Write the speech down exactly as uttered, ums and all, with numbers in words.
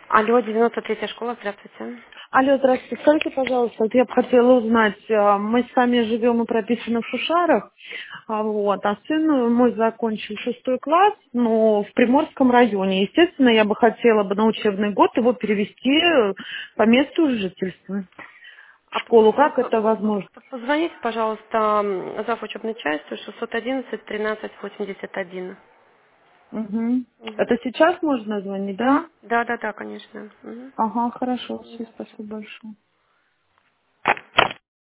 Алло, девяносто третья школа, здравствуйте. Алло, здравствуйте. Скажите, пожалуйста, вот я бы хотела узнать, а, мы с вами живем и прописаны в Шушарах, а, вот, а сын мой закончил шестой класс, но в Приморском районе. Естественно, я бы хотела бы на учебный год его перевести э, по месту жительства в А п- школу. п- Как это возможно? п- позвоните, пожалуйста, м, зав. Учебной части шестьсот одиннадцать тринадцать восемьдесят один. Угу. Мгм. Это сейчас можно звонить, да? Да, да, да, да, конечно. Мгм. Ага, хорошо, все, Да, спасибо пожалуйста. большое.